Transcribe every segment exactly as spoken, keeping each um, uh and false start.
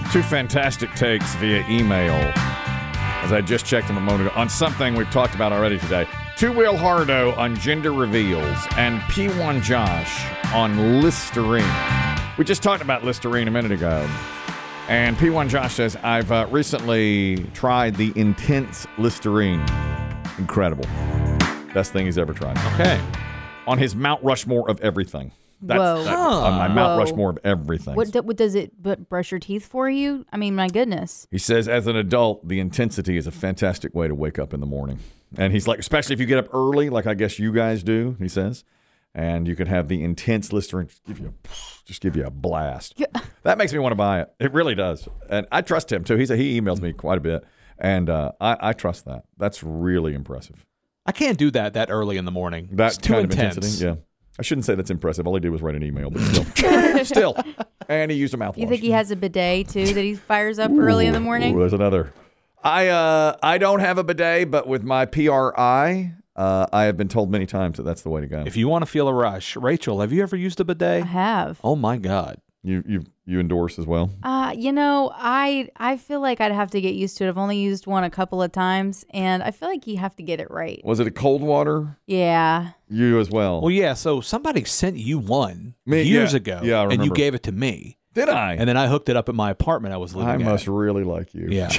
Two fantastic takes via email, as I just checked them a moment ago, on something we've talked about already today. Two-Wheel Hardo on gender reveals, and P one Josh on Listerine. We just talked about Listerine a minute ago. And P one Josh says, I've uh, recently tried the Intense Listerine. Incredible. Best thing he's ever tried. Okay. On his Mount Rushmore of everything. That's, Whoa. That, on my Mount Whoa. Rushmore of everything. What, do- what does it but brush your teeth for you? I mean, my goodness. He says, as an adult, the intensity is a fantastic way to wake up in the morning. And he's like, especially if you get up early, like I guess you guys do, he says, and you can have the Intense Listerine just give you a, just give you a blast. Yeah. That makes me want to buy it. It really does. And I trust him, too. He's a, he emails me quite a bit, and uh, I, I trust that. That's really impressive. I can't do that that early in the morning. That it's too kind intense. of intensity, yeah. I shouldn't say that's impressive. All he did was write an email, but still. still. And he used a mouthwash. You think he has a bidet, too, that he fires up early in the morning? Ooh, there's another. I uh I don't have a bidet, but with my P R I, uh, I have been told many times that that's the way to go. If you want to feel a rush, Rachel, have you ever used a I bidet? have. Oh my God. You you you endorse as well? Uh, you know, I I feel like I'd have to get used to it. I've only used one a couple of times, and I feel like you have to get it right. Was it a cold water? Yeah. You as well. Well, yeah. So somebody sent you one Me- years yeah. ago, Yeah, I and you remember. gave it to me, Did I? and then I hooked it up at my apartment I was living I at. must really like you. Yeah.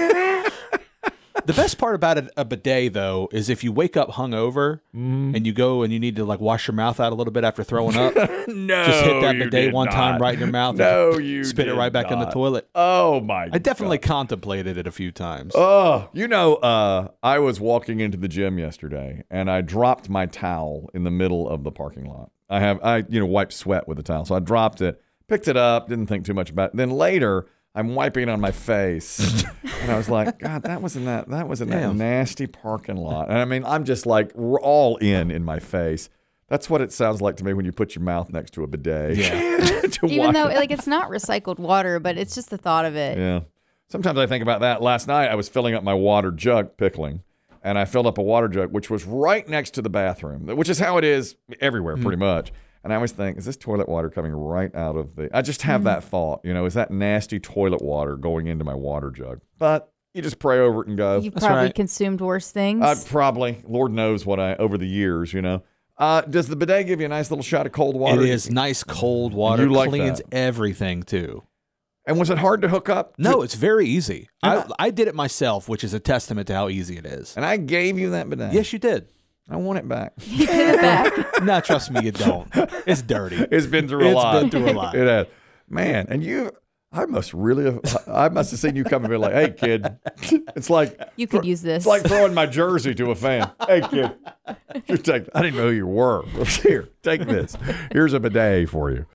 The best part about a, a bidet, though, is if you wake up hungover Mm. and you go and you need to like wash your mouth out a little bit after throwing up, No, just hit that you bidet did one not. time right in your mouth. No, and you spit it did right back in the not. toilet. Oh my! I definitely God. contemplated it a few times. Oh, you know, uh, I was walking into the gym yesterday, and I dropped my towel in the middle of the parking lot. I have, I you know, wiped sweat with the towel, so I dropped it, picked it up, didn't think too much about it. Then later, I'm wiping it on my face, and I was like, God, that was in that that was in that Damn. nasty parking lot. And I mean, I'm just like we're all in in my face. That's what it sounds like to me when you put your mouth next to a bidet. Yeah. to Even wash though, it. like, it's not recycled water, but it's just the thought of it. Yeah. Sometimes I think about that. Last night I was filling up my water jug, pickling, and I filled up a water jug, which was right next to the bathroom, which is how it is everywhere pretty much. And I always think, is this toilet water coming right out of the... I just have that thought, you know, is that nasty toilet water going into my water jug? But you just pray over it and go. You've That's probably right. consumed worse things. I probably, Lord knows what I, over the years, you know. Uh, does the bidet give you a nice little shot of cold water? It is nice cold water. You like cleans that. everything too. And was it hard to hook up? No, it's very easy. I, And I did it myself, which is a testament to how easy it is. And I gave you that bidet. Yes, you did. I want it back. You get it back. No, trust me, you don't. It's dirty. It's been through a It's lot. been through a lot. It has. Man, and you, I must really have, I must have seen you come and be like, hey, kid. It's like, You could use this. it's like throwing my jersey to a fan. Hey, kid. You take, I didn't know who you were. Here, take this. Here's a bidet for you.